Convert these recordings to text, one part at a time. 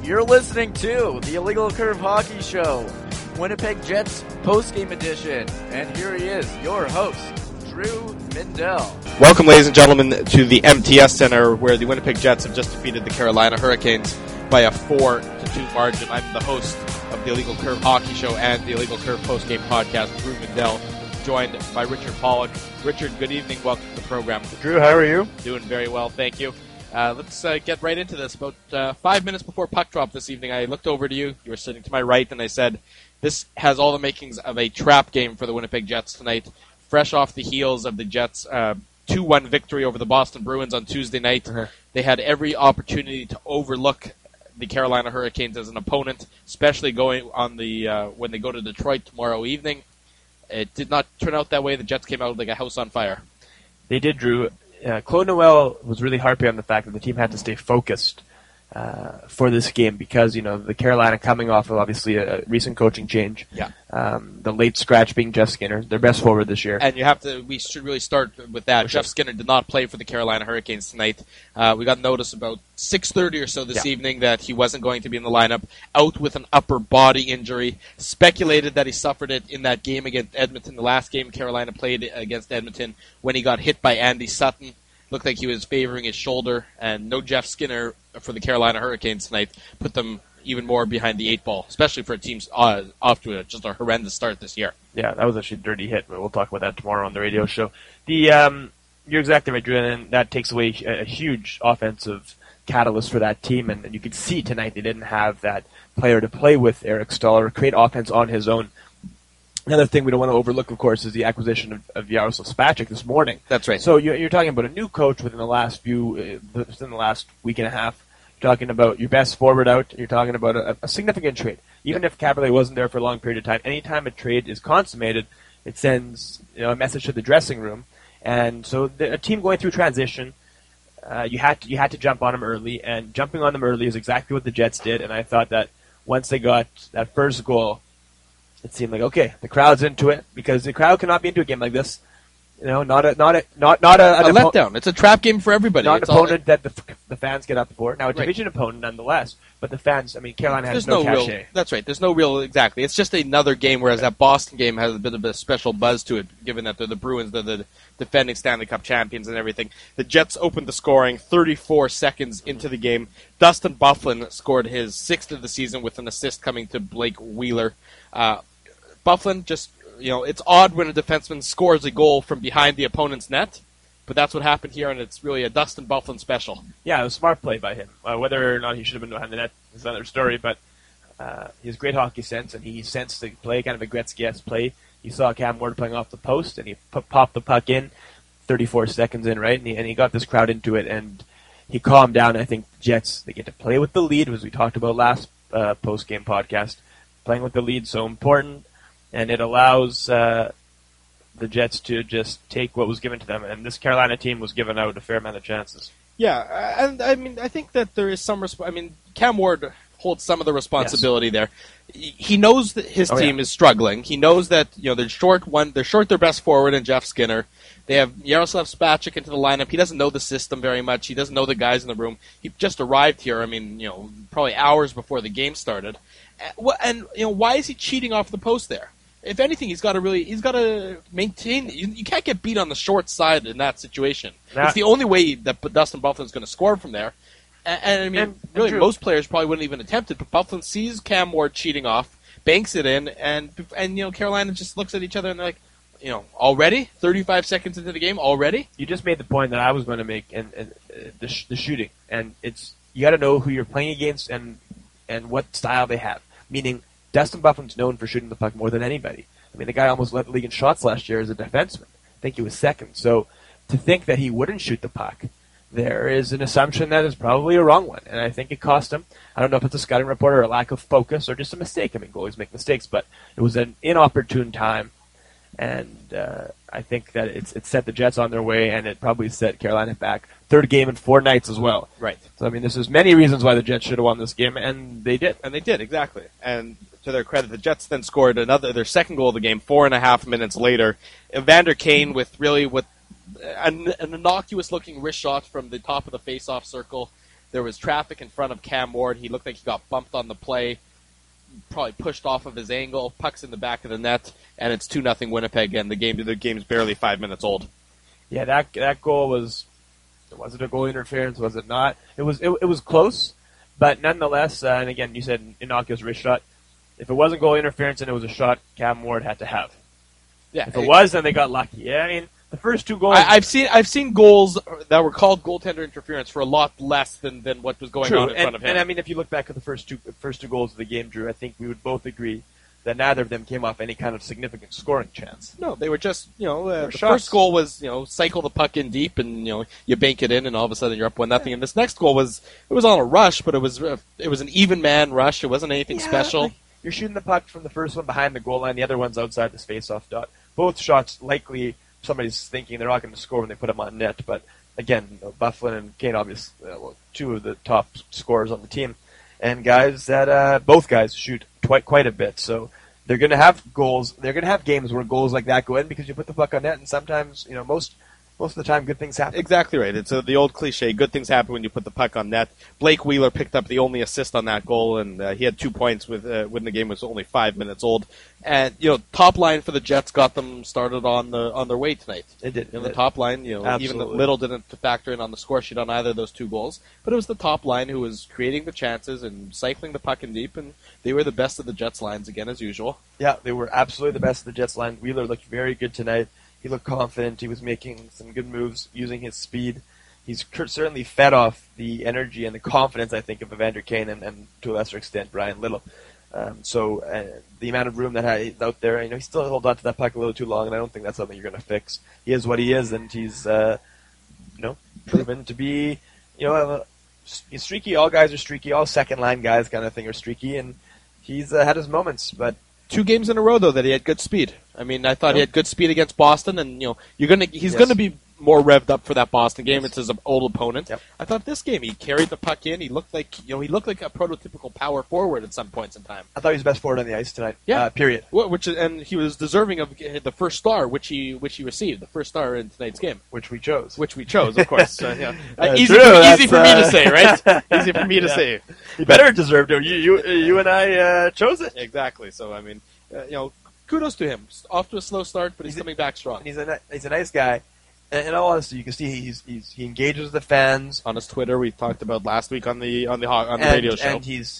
You're listening to the Illegal Curve Hockey Show, Winnipeg Jets post-game edition. And here he is, your host, Drew Mindell. Welcome, ladies and gentlemen, to the MTS Center, where the Winnipeg Jets have just defeated the Carolina Hurricanes by a 4-2 margin. I'm the host of the Illegal Curve Hockey Show and the Illegal Curve post-game podcast, Drew Mindell, joined by Richard Pollock. Richard, good evening. Welcome to the program. Drew, how are you? Doing very well, thank you. Let's get right into this. About 5 minutes before puck drop this evening, I looked over to you. You were sitting to my right, and I said, this has all the makings of a trap game for the Winnipeg Jets tonight. Fresh off the heels of the Jets' 2-1 victory over the Boston Bruins on Tuesday night. They had every opportunity to overlook the Carolina Hurricanes as an opponent, especially going on the when they go to Detroit tomorrow evening. It did not turn out that way. The Jets came out like a house on fire. They did, Drew. Claude Noel was really harping on the fact that the team had to stay focused for this game because, you know, the Carolina coming off of obviously a recent coaching change. Yeah. The late scratch being Jeff Skinner, their best forward this year. And we should really start with that. Jeff Skinner did not play for the Carolina Hurricanes tonight. We got notice about 6:30 or so this evening that he wasn't going to be in the lineup, out with an upper body injury. Speculated that he suffered it in that game against Edmonton, the last game Carolina played against Edmonton, when he got hit by Andy Sutton. Looked like he was favoring his shoulder, and no Jeff Skinner for the Carolina Hurricanes tonight put them even more behind the eight ball, especially for a team off to just a horrendous start this year. Yeah, that was actually a dirty hit, but we'll talk about that tomorrow on the radio show. You're exactly right, Drew, and that takes away a huge offensive catalyst for that team, and you could see tonight they didn't have that player to play with, Eric Stahl, or create offense on his own. Another thing we don't want to overlook, of course, is the acquisition of Jaroslav Spacek this morning. That's right. So you're talking about a new coach within the last week and a half. You're talking about your best forward out. You're talking about a significant trade. Even if Caberlet wasn't there for a long period of time, anytime a trade is consummated, it sends a message to the dressing room. And so a team going through transition, you had to jump on them early, and jumping on them early is exactly what the Jets did. And I thought that once they got that first goal, it seemed like, okay, the crowd's into it, because the crowd cannot be into a game like this. Not a letdown. It's a trap game for everybody. Not an opponent that the fans get up for. Now, a division opponent nonetheless, but the fans, Carolina has no cachet. That's right. There's no real, exactly. It's just another game, whereas that Boston game has a bit of a special buzz to it, given that they're the Bruins, they're the defending Stanley Cup champions and everything. The Jets opened the scoring 34 seconds into the game. Dustin Byfuglien scored his 6th of the season with an assist coming to Blake Wheeler. Byfuglien just, it's odd when a defenseman scores a goal from behind the opponent's net, but that's what happened here, and it's really a Dustin Byfuglien special. Yeah, it was a smart play by him. Whether or not he should have been behind the net is another story, but he has great hockey sense, and he sensed the play, kind of a Gretzky-esque play. He saw Cam Ward playing off the post, and he popped the puck in 34 seconds in, right? And he got this crowd into it, and he calmed down. I think the Jets, they get to play with the lead, as we talked about last post-game podcast. Playing with the lead so important. And it allows the Jets to just take what was given to them. And this Carolina team was given out a fair amount of chances. Yeah, and I think that there is some Cam Ward holds some of the responsibility there. He knows that his team is struggling. He knows that they're short their best forward in Jeff Skinner. They have Jaroslav Spacek into the lineup. He doesn't know the system very much. He doesn't know the guys in the room. He just arrived here. Probably hours before the game started. And why is he cheating off the post there? If anything, he's got to maintain. You can't get beat on the short side in that situation. It's the only way that Dustin Byfuglien is going to score from there. And most players probably wouldn't even attempt it. But Byfuglien sees Cam Ward cheating off, banks it in, and Carolina just looks at each other and they're like, already 35 seconds into the game already. You just made the point that I was going to make, and the shooting, and you got to know who you're playing against and what style they have. Meaning, Dustin Byfuglien's known for shooting the puck more than anybody. The guy almost led the league in shots last year as a defenseman. I think he was second. So to think that he wouldn't shoot the puck, there is an assumption that is probably a wrong one. And I think it cost him. I don't know if it's a scouting report or a lack of focus or just a mistake. Goalies make mistakes, but it was an inopportune time. And I think that it set the Jets on their way, and it probably set Carolina back. Third game in 4 nights as well. Right. So, there's many reasons why the Jets should have won this game, and they did. And they did, exactly. And to their credit, the Jets then scored their second goal of the game 4.5 minutes later. Evander Kane with really an innocuous-looking wrist shot from the top of the face-off circle. There was traffic in front of Cam Ward. He looked like he got bumped on the play, probably pushed off of his angle. Puck's in the back of the net, and it's 2-0 Winnipeg. And the game's barely 5 minutes old. Yeah, that goal was it a goal interference? Was it not? It was close, but nonetheless. And again, you said innocuous wrist shot. If it wasn't goal interference and it was a shot, Cam Ward had to have. Yeah, if it was, then they got lucky. Yeah, I mean the first 2 goals. I've seen goals that were called goaltender interference for a lot less than what was going on in front of him. And I mean, if you look back at the first two goals of the game, Drew, I think we would both agree that neither of them came off any kind of significant scoring chance. No, they were just, the first goal was, cycle the puck in deep and, you bank it in and all of a sudden you're up 1-0. And this next goal was on a rush, but it was an even man rush. It wasn't anything special. Like, you're shooting the puck from the first one behind the goal line, the other one's outside the face-off dot. Both shots likely somebody's thinking they're not going to score when they put them on net, but again, Byfuglien and Kane, obviously, 2 of the top scorers on the team, and guys that both guys shoot quite a bit, so they're going to have goals. They're going to have games where goals like that go in because you put the puck on net, and sometimes, most of the time, good things happen. Exactly right. It's the old cliche, good things happen when you put the puck on net. Blake Wheeler picked up the only assist on that goal, and he had 2 points when the game was only 5 minutes old. And, top line for the Jets got them started on their way tonight. It did. The top line, even Little didn't factor in on the score sheet on either of those 2 goals, but it was the top line who was creating the chances and cycling the puck in deep, and they were the best of the Jets lines again, as usual. Yeah, they were absolutely the best of the Jets line. Wheeler looked very good tonight. He looked confident. He was making some good moves using his speed. He's certainly fed off the energy and the confidence, I think, of Evander Kane and to a lesser extent, Brian Little. So the amount of room that he's out there, he still holds on to that puck a little too long, and I don't think that's something you're going to fix. He is what he is, and he's proven to be, he's streaky. All guys are streaky. All second-line guys kind of thing are streaky, and he's had his moments, but 2 games in a row, though, that he had good speed. I mean, I thought he had good speed against Boston, and he's going to be more revved up for that Boston game. It's his old opponent. Yep. I thought this game he carried the puck in. He looked like a prototypical power forward at some points in time. I thought he was the best forward on the ice tonight. Yeah, period. And he was deserving of the first star, which he received, the first star in tonight's game, which we chose, of course. Yeah. Easy for me to say, right? Easy for me to say. He better deserved it. You and I chose it exactly. So I mean, kudos to him. Off to a slow start, but he's coming back strong. He's a nice guy. And in all honesty, you can see he engages the fans on his Twitter. We talked about last week on the radio show. And he's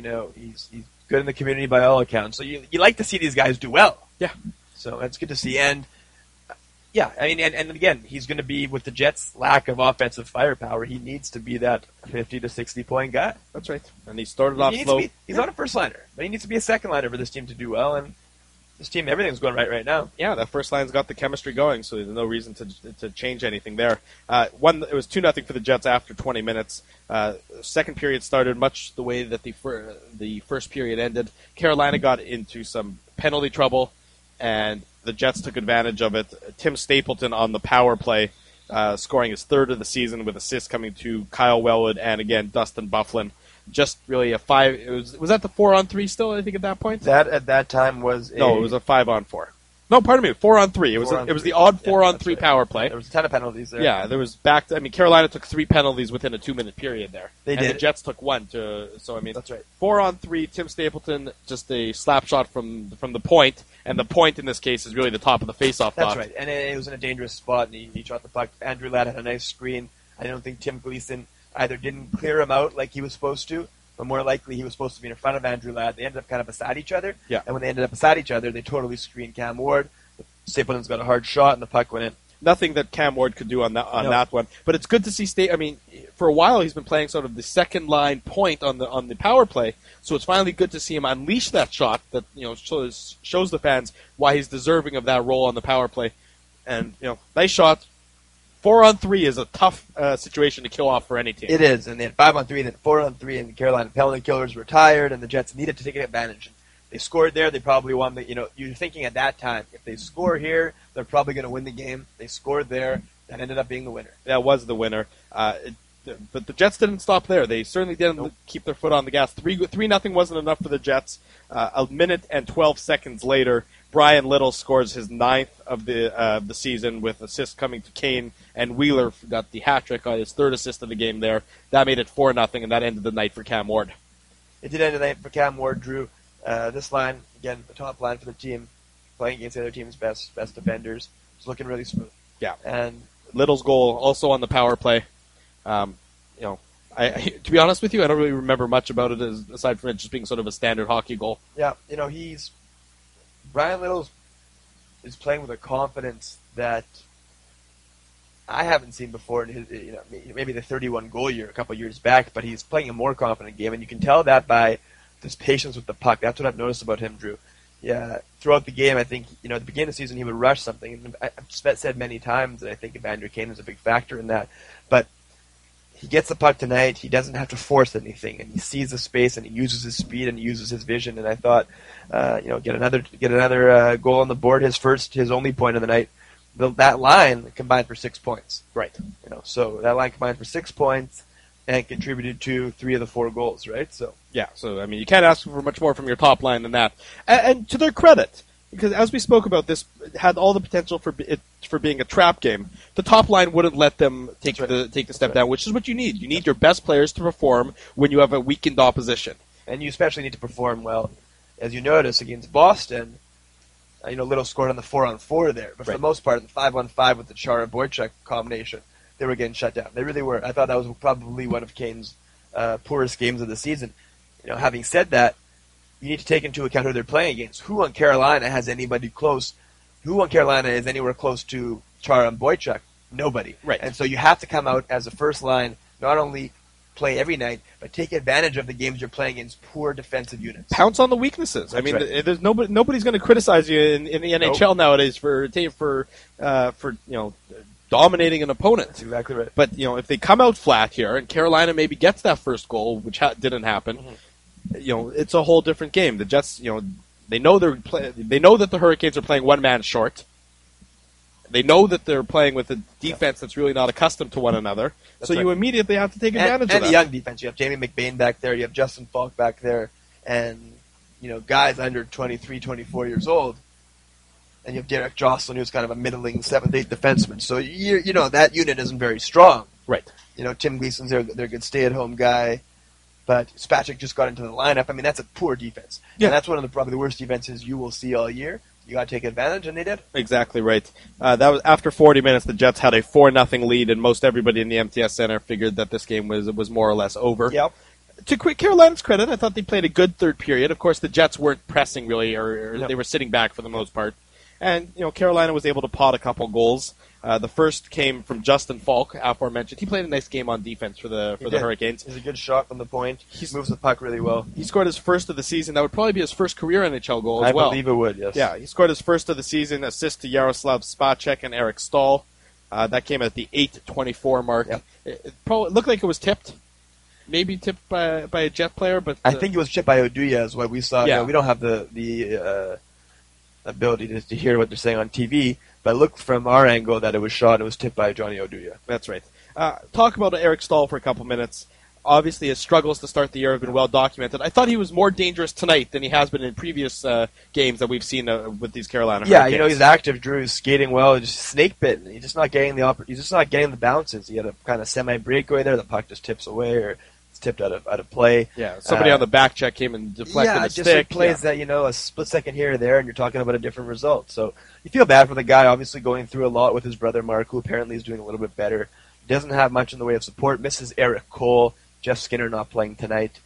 good in the community by all accounts. So you like to see these guys do well. Yeah. So that's good to see. And yeah, I mean, and again, he's going to be with the Jets' lack of offensive firepower. He needs to be that 50 to 60 point guy. That's right. And he started off slow. He's not a first liner, but he needs to be a second liner for this team to do well. And this team, everything's going right now. Yeah, that first line's got the chemistry going, so there's no reason to change anything there. It was 2-0 for the Jets after 20 minutes. Second period started much the way that the first period ended. Carolina got into some penalty trouble, and the Jets took advantage of it. Tim Stapleton on the power play, scoring his 3rd of the season with assists coming to Kyle Wellwood and, again, Dustin Byfuglien. Just really a 5. Was that the 4-on-3 still? I think at that point. That at that time was it was a 5-on-4. No, pardon me, 4-on-3. It was the odd 4-on-3 right. power play. There was a ton of penalties there. Yeah, there was Carolina took 3 penalties within a 2-minute period there. They did. And the Jets took 1 that's right. 4-on-3. Tim Stapleton, just a slap shot from the point, and the point in this case is really the top of the face-off That's dot. right, and it was in a dangerous spot, and he shot the puck. Andrew Ladd had a nice screen. I don't think Tim Gleason either didn't clear him out like he was supposed to, but more likely he was supposed to be in front of Andrew Ladd. They ended up kind of beside each other, yeah. And when they ended up beside each other, they totally screened Cam Ward. Stapleton's got a hard shot, and the puck went in. Nothing that Cam Ward could do on that one, but it's good to see. For a while he's been playing sort of the second line point on the power play, so it's finally good to see him unleash that shot that shows the fans why he's deserving of that role on the power play. And nice shot. 4-on-3 is a tough situation to kill off for any team. It is, and they had 5-on-3, then 4-on-3, and the Carolina penalty killers were tired, and the Jets needed to take advantage. They scored there. They probably won. You're thinking at that time, if they score here, they're probably going to win the game. They scored there. That ended up being the winner. That was the winner. But the Jets didn't stop there. They certainly didn't keep their foot on the gas. 3-0 wasn't enough for the Jets. A minute and 12 seconds later, Brian Little scores his 9th of the season with assists coming to Kane, and Wheeler got the hat trick on his 3rd assist of the game there. That made it 4-0, and that ended the night for Cam Ward. It did end the night for Cam Ward, Drew. This line, again, the top line for the team, playing against the other team's best defenders. It's looking really smooth. Yeah. And Little's goal also on the power play. To be honest with you, I don't really remember much about it aside from it just being sort of a standard hockey goal. Yeah, Brian Little is playing with a confidence that I haven't seen before in his, maybe the 31 goal year a couple years back, but he's playing a more confident game, and you can tell that by his patience with the puck. That's what I've noticed about him, Drew. Yeah, throughout the game, I think, at the beginning of the season, he would rush something. And I've said many times that I think Evander Kane is a big factor in that. But he gets the puck tonight. He doesn't have to force anything, and he sees the space, and he uses his speed, and he uses his vision. And I thought, get another goal on the board, his only point of the night. That line combined for 6 points. Right. So that line combined for 6 points and contributed to 3 of the 4 goals, right? So yeah, so you can't ask for much more from your top line than that. And to their credit, because as we spoke about, this had all the potential for being a trap game. The top line wouldn't let them take the step down, which is what you need. You need your best players to perform when you have a weakened opposition, and you especially need to perform well, as you notice against Boston. Little scored on the 4-on-4 there, but for the most part, the 5-on-5 with the Chara Boychuk combination, they were getting shut down. They really were. I thought that was probably one of Kane's poorest games of the season. Having said that, you need to take into account who they're playing against. Who on Carolina has anybody close? Who on Carolina is anywhere close to Chara and Boychuk? Nobody. Right. And so you have to come out as a first line, not only play every night, but take advantage of the games you're playing against poor defensive units. Pounce on the weaknesses. That's right. There's nobody's going to criticize you in the NHL nowadays for dominating an opponent. That's exactly right. But if they come out flat here and Carolina maybe gets that first goal, which didn't happen, it's a whole different game. The Jets, they know that the Hurricanes are playing one man short. They know that they're playing with a defense that's really not accustomed to one another. That's so right. you immediately have to take advantage of that. And a young defense. You have Jamie McBain back there. You have Justin Falk back there. And, guys under 23, 24 years old. And you have Derek Jocelyn, who's kind of a middling 7th, 8th defenseman. So, that unit isn't very strong. Right. Tim Gleason's they're a good stay-at-home guy. But Spacek just got into the lineup. That's a poor defense. Yeah. And that's one of probably the worst defenses you will see all year. You got to take advantage, and they did. Exactly right. That was after 40 minutes. The Jets had a 4-0 lead, and most everybody in the MTS Center figured that this game was more or less over. Yep. To Carolina's credit, I thought they played a good third period. Of course, the Jets weren't pressing really, or they were sitting back for the most part. And Carolina was able to pot a couple goals. The first came from Justin Falk, aforementioned. He played a nice game on defense for the Hurricanes. He's a good shot from the point. He moves the puck really well. He scored his first of the season. That would probably be his first career NHL goal as well. I believe it would, yes. Yeah, he scored his first of the season, assist to Yaroslav Spacek and Eric Stahl. That came at the 8:24 mark. Yep. It probably looked like it was tipped. Maybe tipped by a Jet player, but I think it was chipped by Oduya is what we saw. Yeah. We don't have the ability to hear what they're saying on TV, but it looked from our angle that it was shot and it was tipped by Johnny Oduya. That's right. Talk about Eric Stahl for a couple minutes. Obviously, his struggles to start the year have been well documented. I thought he was more dangerous tonight than he has been in previous games that we've seen with these Carolina Hurricanes. Yeah, he's active. Drew is skating well, just snake bitten. He's just not getting the bounces. He had a kind of semi breakaway there. The puck just tips away or it's tipped out of play. Yeah, somebody on the back check came and deflected the stick. Yeah, just plays that a split second here or there, and you're talking about a different result. So you feel bad for the guy. Obviously, going through a lot with his brother Mark, who apparently is doing a little bit better. He doesn't have much in the way of support. Misses Eric Cole. Jeff Skinner not playing tonight.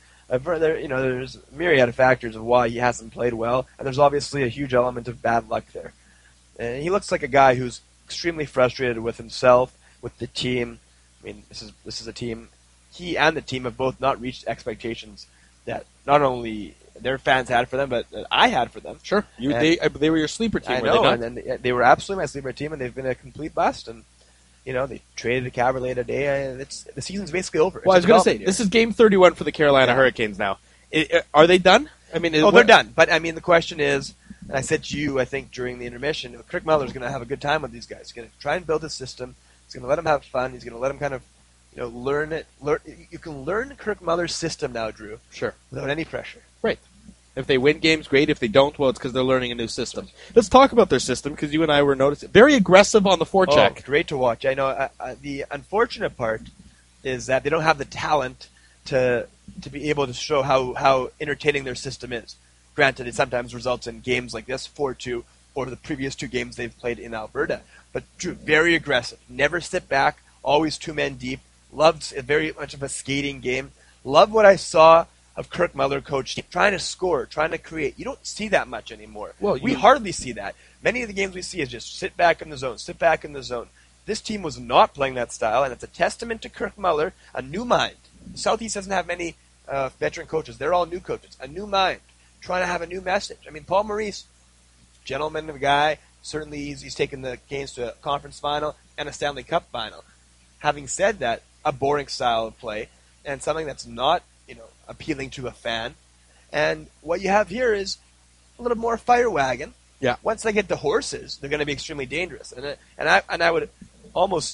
There's a myriad of factors of why he hasn't played well, and there's obviously a huge element of bad luck there. And he looks like a guy who's extremely frustrated with himself, with the team. This is a team. He and the team have both not reached expectations that not only their fans had for them, but that I had for them. Sure, they were your sleeper team. I know, and they were absolutely my sleeper team, and they've been a complete bust. And they traded a Caberlet today. The season's basically over. Well, I was going to say, this is game 31 for the Carolina Hurricanes now. Are they done? They're done. But, the question is, and I said to you, I think, during the intermission, Kirk Muller's going to have a good time with these guys. He's going to try and build a system. He's going to let them have fun. He's going to let them kind of learn it. You can learn Kirk Muller's system now, Drew. Sure. Without any pressure. Right. If they win games, great. If they don't, well, it's because they're learning a new system. Let's talk about their system, because you and I were noticing. Very aggressive on the forecheck. Oh, great to watch. I know. The unfortunate part is that they don't have the talent to be able to show how entertaining their system is. Granted, it sometimes results in games like this, 4-2, or the previous 2 games they've played in Alberta. But Drew, very aggressive. Never sit back. Always 2 men deep. Loved very much of a skating game. Loved what I saw of Kirk Muller, coach, trying to score, trying to create. You don't see that much anymore. Well, we hardly see that. Many of the games we see is just sit back in the zone, sit back in the zone. This team was not playing that style, and it's a testament to Kirk Muller, a new mind. Southeast doesn't have many veteran coaches. They're all new coaches. A new mind, trying to have a new message. I mean, Paul Maurice, gentleman of a guy, certainly he's taken the games to a conference final and a Stanley Cup final. Having said that, a boring style of play and something that's not appealing to a fan. And what you have here is a little more fire wagon. Yeah. Once they get the horses, they're going to be extremely dangerous. And I would almost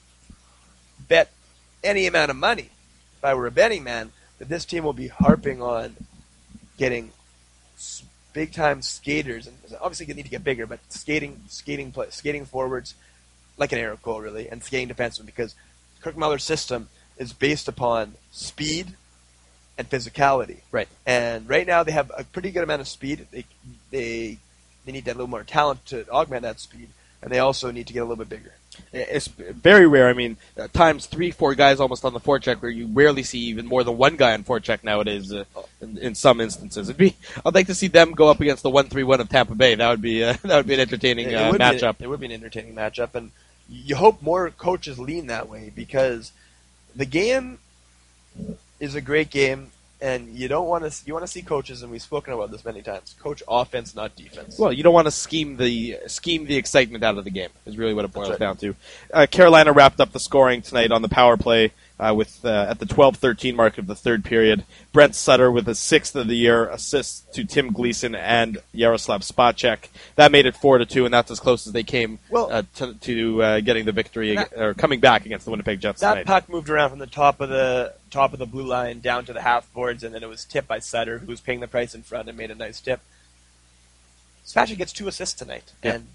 bet any amount of money, if I were a betting man, that this team will be harping on getting big time skaters. And obviously, you need to get bigger, but skating forwards like an Eric Cole, really, and skating defensemen, because Kirk Muller's system is based upon speed and physicality. Right. And right now they have a pretty good amount of speed. They need that little more talent to augment that speed, and they also need to get a little bit bigger. It's very rare. I mean, times 3-4 guys almost on the forecheck, where you rarely see even more than one guy on forecheck nowadays. In some instances, I'd like to see them go up against the 1-3-1 of Tampa Bay. That would be an entertaining matchup. It would be an entertaining matchup, and you hope more coaches lean that way, because the game is a great game, and you want to see coaches, and we've spoken about this many times, coach offense, not defense. Well, you don't want to scheme the excitement out of the game, is really what it boils down to. Carolina wrapped up the scoring tonight on the power play with at the 12-13 mark of the third period. Brent Sutter with his 6th of the year assist to Tim Gleason and Yaroslav Spacek. That made it 4-2, and that's as close as they came to getting the victory, or coming back against the Winnipeg Jets tonight. That puck moved around from the top of the blue line down to the half boards, and then it was tipped by Sutter, who was paying the price in front and made a nice tip. Spacek gets 2 assists tonight, and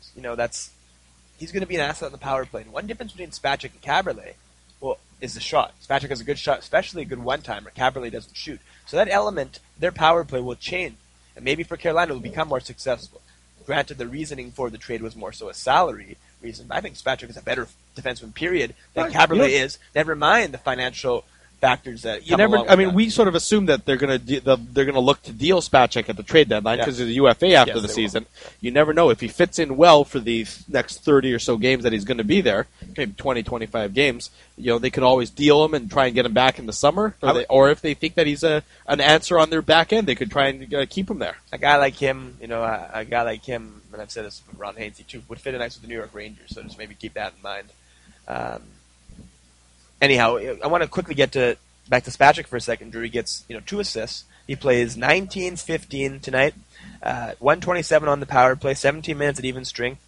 he's going to be an asset on the power play. And one difference between Spacek and Caberlet, is the shot. Spacek has a good shot, especially a good one-timer. Caberlet doesn't shoot. So that element, their power play will change. And maybe for Carolina, it will become more successful. Granted, the reasoning for the trade was more so a salary reason, but I think Spacek is a better defenseman, period, than Caberlet is. Never mind the financial factors that come along with that. We sort of assume that they're going to look to deal Spacek at the trade deadline because of the UFA after the season. You never know if he fits in well for the next 30 or so games that he's going to be there, maybe 20, 25 games. They could always deal him and try and get him back in the summer, or if they think that he's an answer on their back end, they could try and keep him there. A guy like him, and I've said this with Ron Hainsey too, would fit in nice with the New York Rangers. So just maybe keep that in mind. Anyhow, I want to quickly get back to Spacek for a second. Drew gets 2 assists. He plays 19-15 tonight, 127 on the power play, 17 minutes at even strength.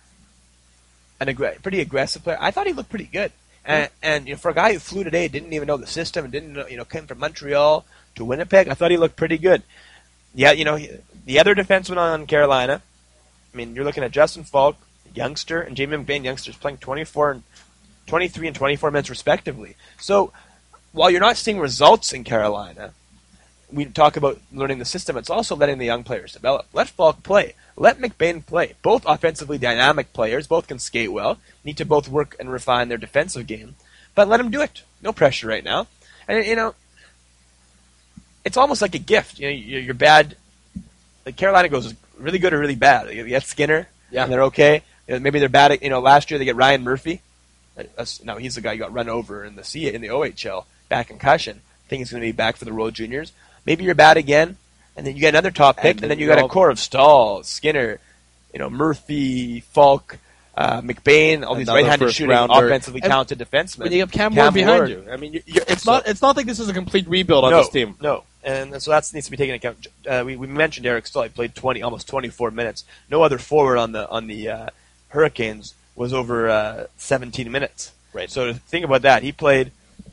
Pretty aggressive player. I thought he looked pretty good. And for a guy who flew today, didn't even know the system, and didn't know, came from Montreal to Winnipeg, I thought he looked pretty good. Yeah, the other defenseman on Carolina, you're looking at Justin Falk, youngster, and Jamie McBain, youngsters, playing 23 and 24 minutes respectively. So while you're not seeing results in Carolina, we talk about learning the system, it's also letting the young players develop. Let Falk play. Let McBain play. Both offensively dynamic players, both can skate well, need to both work and refine their defensive game, but let them do it. No pressure right now. And, it's almost like a gift. You're bad. Like Carolina goes really good or really bad. You get Skinner, and they're okay. Maybe they're bad at, last year they get Ryan Murphy. No, he's the guy who got run over in the OHL, back concussion. I think he's going to be back for the World Juniors. Maybe you're bad again, and then you get another top pick, and then you got a core of Stahl, Skinner, Murphy, Falk, McBain, all these right-handed shooting, offensively talented defensemen. When you have Cam Ward behind you, it's not like this is a complete rebuild on this team. No, and so that needs to be taken into account. We mentioned Eric Stahl. He played almost 24 minutes. No other forward on the Hurricanes was over 17 minutes. Right. So to think about that, he played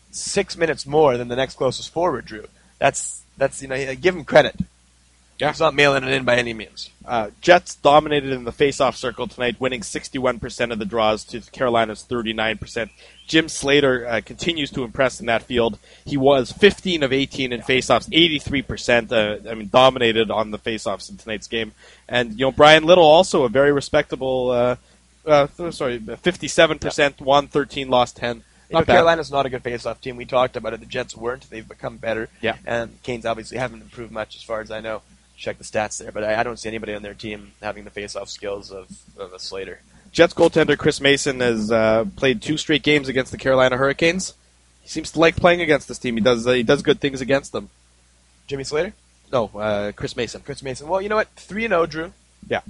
6 minutes more than the next closest forward, Drew. That's give him credit. Yeah. He's not mailing it in by any means. Jets dominated in the face-off circle tonight, winning 61% of the draws to Carolina's 39%. Jim Slater continues to impress in that field. He was 15 of 18 in face-offs, 83%. Dominated on the face-offs in tonight's game. And Brian Little also a very respectable. 57% won, 13 lost 10. Carolina's not a good face-off team. We talked about it. The Jets weren't. They've become better. Yeah. And Canes obviously haven't improved much as far as I know. Check the stats there, but I don't see anybody on their team having the face-off skills of a Slater. Jets goaltender Chris Mason has played 2 straight games against the Carolina Hurricanes. He seems to like playing against this team. He does good things against them. Jimmy Slater? No, Chris Mason. Chris Mason. Well, you know what? 3-0, Drew. Yeah.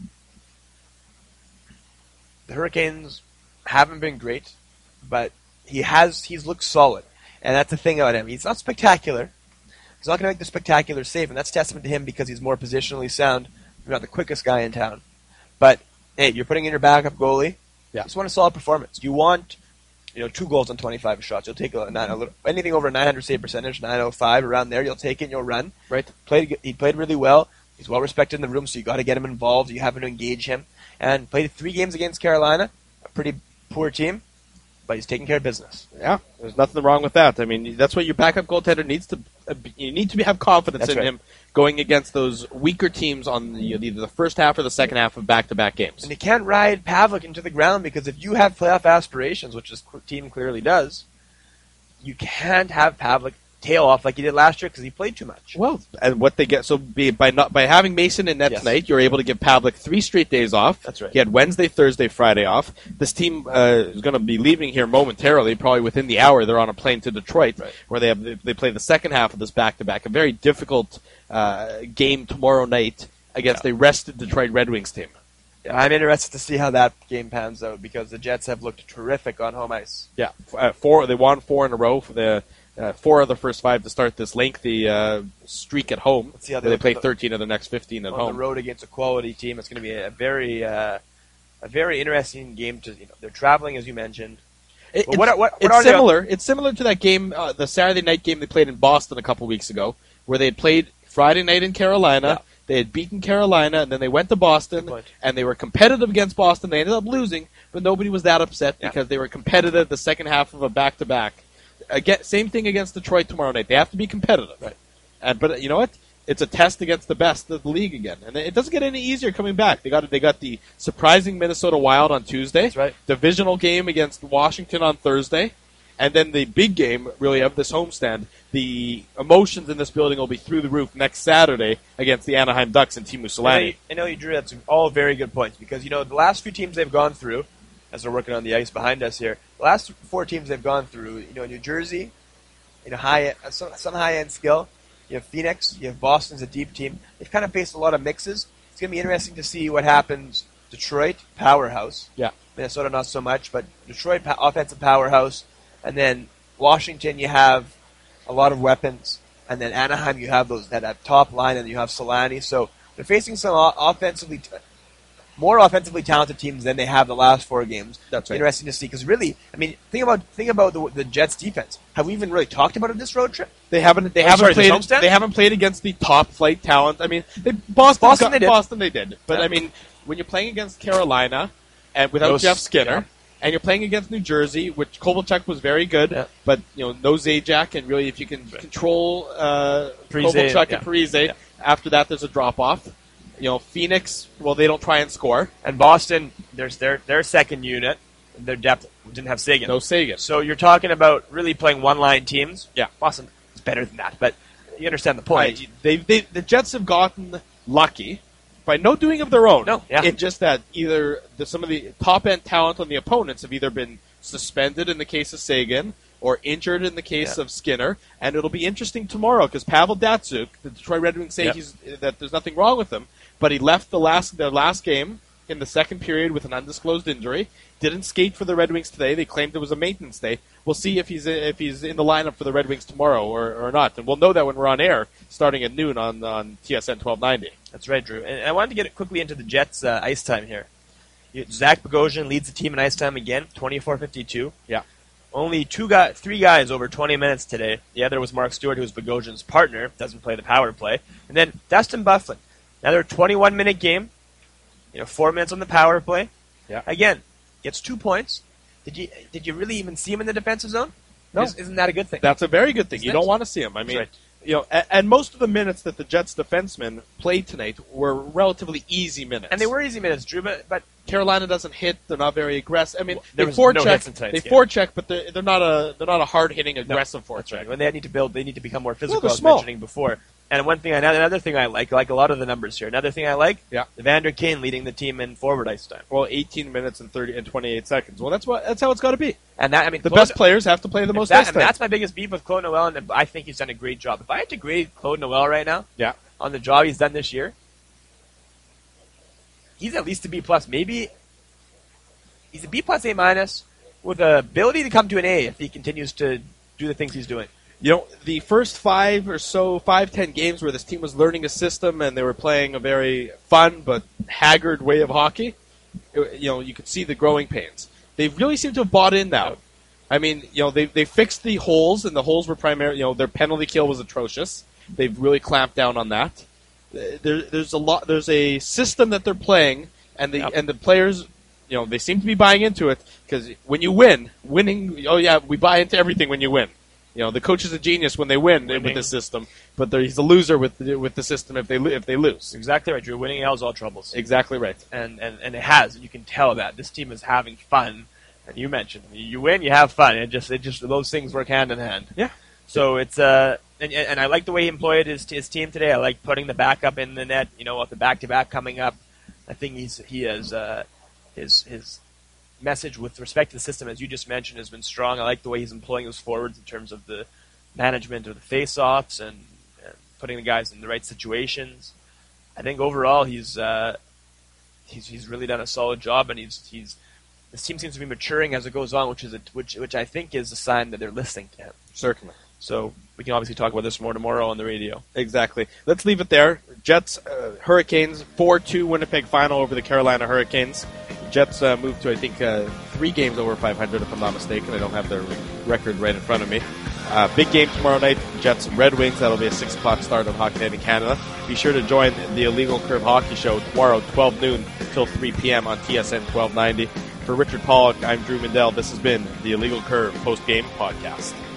The Hurricanes haven't been great, but he's looked solid, and that's the thing about him. He's not spectacular. He's not going to make the spectacular save, and that's testament to him because he's more positionally sound. You're not the quickest guy in town. But, hey, you're putting in your backup goalie. Yeah. You just want a solid performance. You want 2 goals on 25 shots. You'll take anything over a 900 save percentage, 905, around there. You'll take it and you'll run. Right. He played really well. He's well respected in the room, so you got to get him involved. You have to engage him. And played 3 games against Carolina, a pretty poor team. But he's taking care of business. Yeah, there's nothing wrong with that. I mean, that's what your backup goaltender needs to. You need to have confidence in him going against those weaker teams on either the first half or the second half of back-to-back games. And you can't ride Pavelec into the ground because if you have playoff aspirations, which this team clearly does, you can't have Pavelec tail off like he did last year because he played too much. Well, and what they get by having Mason in net tonight, you're able to give Pavelec 3 straight days off. That's right. He had Wednesday, Thursday, Friday off. This team is going to be leaving here momentarily, probably within the hour. They're on a plane to Detroit, where they play the second half of this back-to-back. A very difficult game tomorrow night against a rested Detroit Red Wings team. Yeah, I'm interested to see how that game pans out because the Jets have looked terrific on home ice. Yeah, they won 4 in a row for the. 4 of the first 5 to start this lengthy streak at home. Let's see how they play 13 of the next 15 at home. On the road against a quality team, it's going to be a very interesting game. They're traveling, as you mentioned. It's similar. It's similar to that game, the Saturday night game they played in Boston a couple weeks ago, where they had played Friday night in Carolina. Yeah. They had beaten Carolina, and then they went to Boston, and they were competitive against Boston. They ended up losing, but nobody was that upset because they were competitive the second half of a back-to-back. Again, same thing against Detroit tomorrow night. They have to be competitive. Right. But you know what? It's a test against the best of the league again. And it doesn't get any easier coming back. They got the surprising Minnesota Wild on Tuesday. That's right. Divisional game against Washington on Thursday. And then the big game, really, of this homestand. The emotions in this building will be through the roof next Saturday against the Anaheim Ducks and Teemu Selanne. I know you, Drew. That's all very good points because, the last few teams they've gone through, as we're working on the ice behind us here, the last 4 teams they've gone through, New Jersey, some high-end skill. You have Phoenix, you have Boston's a deep team. They've kind of faced a lot of mixes. It's going to be interesting to see what happens. Detroit, powerhouse. Yeah. Minnesota, not so much, but Detroit, offensive powerhouse. And then Washington, you have a lot of weapons. And then Anaheim, you have that top line, and you have Selanne. So they're facing some more offensively talented teams than they have the last 4 games. That's right. Interesting to see because really, think about the Jets' defense. Have we even really talked about it this road trip? They haven't played against the top flight talent. Boston they did. But when you're playing against Carolina and without Jeff Skinner, and you're playing against New Jersey, which Kovalchuk was very good, but no Zajac, and really if you can control Kovalchuk and Parise, after that there's a drop off. Phoenix, they don't try and score. And Boston, there's their second unit. Their depth didn't have Sagan. No Sagan. So you're talking about really playing one-line teams. Yeah. Boston is better than that, but you understand the point. Right. The Jets have gotten lucky by no doing of their own. No. Yeah. It's just that either some of the top-end talent on the opponents have either been suspended in the case of Sagan or injured in the case of Skinner, and it'll be interesting tomorrow because Pavel Datsyuk, the Detroit Red Wings say that there's nothing wrong with him, but he left the last game in the second period with an undisclosed injury. Didn't skate for the Red Wings today. They claimed it was a maintenance day. We'll see if he's in the lineup for the Red Wings tomorrow or not, and we'll know that when we're on air starting at noon on TSN 1290. That's right, Drew. And I wanted to get quickly into the Jets' ice time here. Zach Bogosian leads the team in ice time again, 24:52. Yeah. Only three guys over 20 minutes today. The other was Mark Stewart, who's Bogosian's partner, doesn't play the power play. And then Dustin Byfuglien, another 21-minute game, 4 minutes on the power play. Yeah. Again, gets 2 points. Did you really even see him in the defensive zone? No. Isn't that a good thing? That's a very good thing. Isn't You it? don't want to see him. I mean, That's and most of the minutes that the Jets defensemen played tonight were relatively easy minutes. And they were easy minutes, Drew, but Carolina doesn't hit. They're not very aggressive. I mean, There they was no forecheck. hits in tonight's They game. forecheck, but they're not a hard hitting aggressive that's forecheck. right. When they need to build, they need to become more physical, they're as small. mentioning before. And another thing I like a lot of the numbers here. Another thing I like, Yeah. Evander Kane leading the team in forward ice time. Well, 18 minutes and 28 seconds. Well, that's how it's got to be. And that, I mean, The best players have to play the most ice and time. that's my biggest beef with Claude Noel, and I think he's done a great job. If I had to grade Claude Noel right now, Yeah. on the job he's done this year, he's at least a B+. Maybe he's a B+, A- with the ability to come to an A if he continues to do the things he's doing. The first 10 games where this team was learning a system and they were playing a very fun but haggard way of hockey, you could see the growing pains. They really seem to have bought in now. I mean, they fixed the holes, and the holes were primarily, their penalty kill was atrocious. They've really clamped down on that. There's a system that they're playing, and the players, they seem to be buying into it, because when you winning, we buy into everything when you win. The coach is a genius when they win with the system, but he's a loser with the system if they lose. Exactly right, Drew. Winning else all troubles. Exactly right. And it has. You can tell that this team is having fun. And you mentioned you win, you have fun. It just those things work hand in hand. Yeah. So it's and I like the way he employed his team today. I like putting the backup in the net. With the back-to-back coming up, I think he has his message with respect to the system, as you just mentioned, has been strong. I like the way he's employing those forwards in terms of the management of the face-offs and putting the guys in the right situations. I think overall he's really done a solid job, and this team seems to be maturing as it goes on, which I think is a sign that they're listening to him. Certainly. So we can obviously talk about this more tomorrow on the radio. Exactly. Let's leave it there. Jets, Hurricanes, 4-2 Winnipeg final over the Carolina Hurricanes. Jets moved to, I think, 3 games over 500, if I'm not mistaken. I don't have their record right in front of me. Big game tomorrow night, Jets and Red Wings. That'll be a 6 o'clock start on Hockey Night in Canada. Be sure to join the Illegal Curve Hockey Show tomorrow, 12 noon till 3 p.m. on TSN 1290. For Richard Pollock, I'm Drew Mindell. This has been the Illegal Curve post-game podcast.